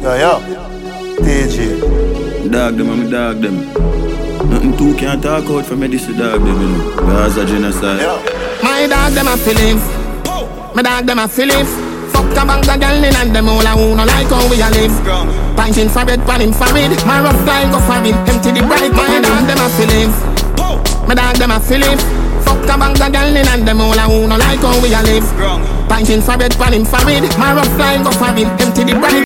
Yo, TG. Dog them, I'm dog them. Nothing too can't talk out for me, this is dog them, you know. Gaza genocide. Yo. My dog them a feelings. My dog them a feelings. Fuck a bank of girl in and them all a who no like how we a live. Punching for bed, pan him for it. My rough line go for it. Empty the bright. My dog them a feelings. My dog them a feelings. Fuck a bank of girl in and them all a who no like how we a live. Punching for bed, pan him for it. My rough line go for it. Empty the bright.